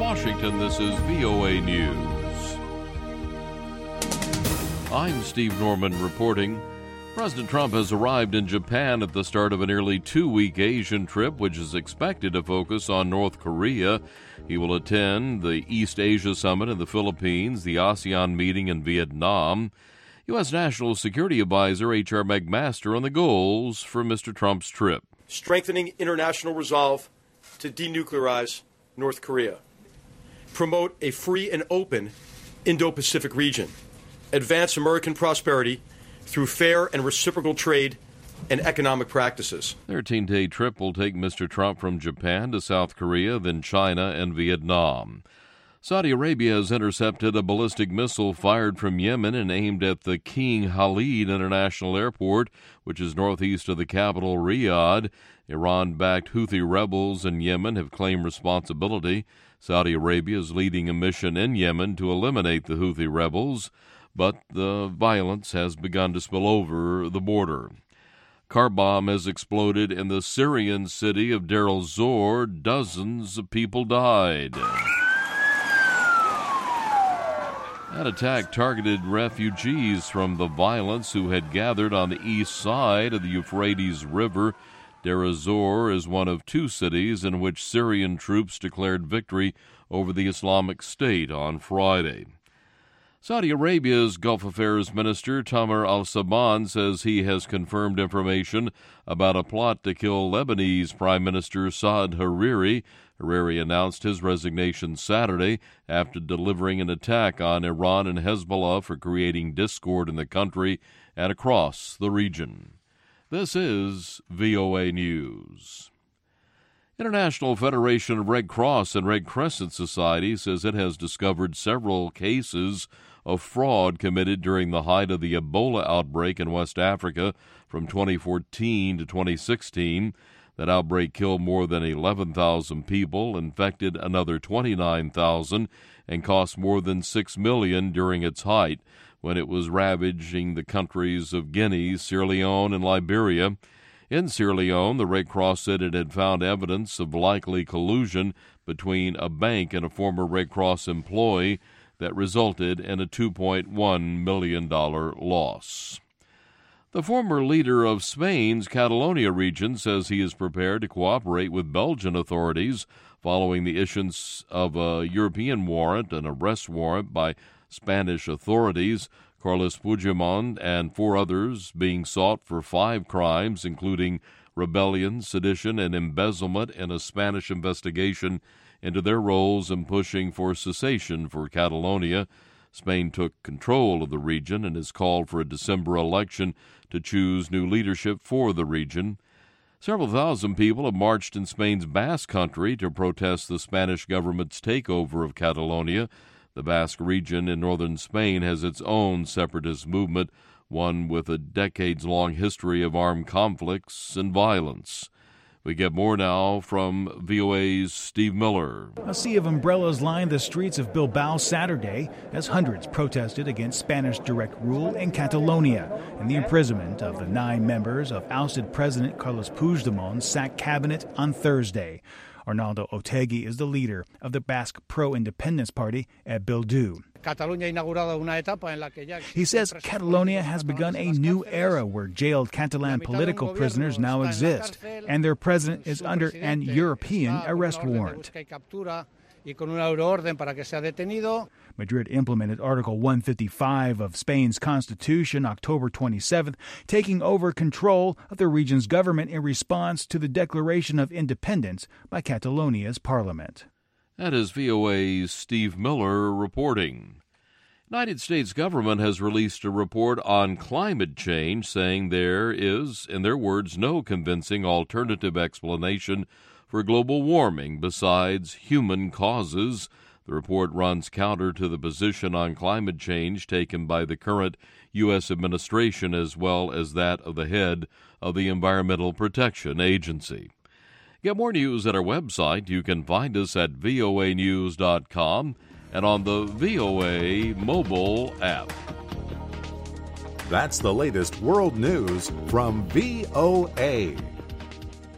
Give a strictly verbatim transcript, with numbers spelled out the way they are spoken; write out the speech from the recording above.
Washington, this is V O A News. I'm Steve Norman reporting. President Trump has arrived in Japan at the start of a nearly two-week Asian trip, which is expected to focus on North Korea. He will attend the East Asia Summit in the Philippines, the ASEAN meeting in Vietnam. U S. National Security Advisor H R. McMaster on the goals for Mister Trump's trip. Strengthening international resolve to denuclearize North Korea. Promote a free and open Indo-Pacific region. Advance American prosperity through fair and reciprocal trade and economic practices. The thirteen-day trip will take Mister Trump from Japan to South Korea, then China and Vietnam. Saudi Arabia has intercepted a ballistic missile fired from Yemen and aimed at the King Khalid International Airport, which is northeast of the capital, Riyadh. Iran-backed Houthi rebels in Yemen have claimed responsibility. Saudi Arabia is leading a mission in Yemen to eliminate the Houthi rebels, but the violence has begun to spill over the border. Car bomb has exploded in the Syrian city of Deir el-Zor. Dozens of people died. That attack targeted refugees from the violence who had gathered on the east side of the Euphrates River. Deir el-Zor is one of two cities in which Syrian troops declared victory over the Islamic State on Friday. Saudi Arabia's Gulf Affairs Minister Tamar al-Saban says he has confirmed information about a plot to kill Lebanese Prime Minister Saad Hariri. Hariri announced his resignation Saturday after delivering an attack on Iran and Hezbollah for creating discord in the country and across the region. This is V O A News. International Federation of Red Cross and Red Crescent Society says it has discovered several cases of fraud committed during the height of the Ebola outbreak in West Africa from twenty fourteen to twenty sixteen. That outbreak killed more than eleven thousand people, infected another twenty-nine thousand, and cost more than six million dollars during its height, when it was ravaging the countries of Guinea, Sierra Leone, and Liberia. In Sierra Leone, the Red Cross said it had found evidence of likely collusion between a bank and a former Red Cross employee that resulted in a two point one million dollars loss. The former leader of Spain's Catalonia region says he is prepared to cooperate with Belgian authorities following the issuance of a European warrant, an arrest warrant by Spanish authorities. Carles Puigdemont and four others being sought for five crimes, including rebellion, sedition, and embezzlement, in a Spanish investigation into their roles in pushing for cessation for Catalonia. Spain took control of the region and has called for a December election to choose new leadership for the region. Several thousand people have marched in Spain's Basque Country to protest the Spanish government's takeover of Catalonia. The Basque region in northern Spain has its own separatist movement, one with a decades-long history of armed conflicts and violence. We get more now from V O A's Steve Miller. A sea of umbrellas lined the streets of Bilbao Saturday as hundreds protested against Spanish direct rule in Catalonia and the imprisonment of the nine members of ousted President Carles Puigdemont's sacked cabinet on Thursday. Arnaldo Otegi is the leader of the Basque pro-independence party at Bildu. He says Catalonia has begun a new era where jailed Catalan political prisoners now exist, and their president is under an European arrest warrant. Madrid implemented Article one fifty-five of Spain's constitution October twenty-seventh, taking over control of the region's government in response to the declaration of independence by Catalonia's parliament. That is V O A's Steve Miller reporting. United States government has released a report on climate change, saying there is, in their words, no convincing alternative explanation for global warming besides human causes. The report runs counter to the position on climate change taken by the current U S administration as well as that of the head of the Environmental Protection Agency. Get more news at our website. You can find us at V O A news dot com and on the V O A mobile app. That's the latest world news from V O A.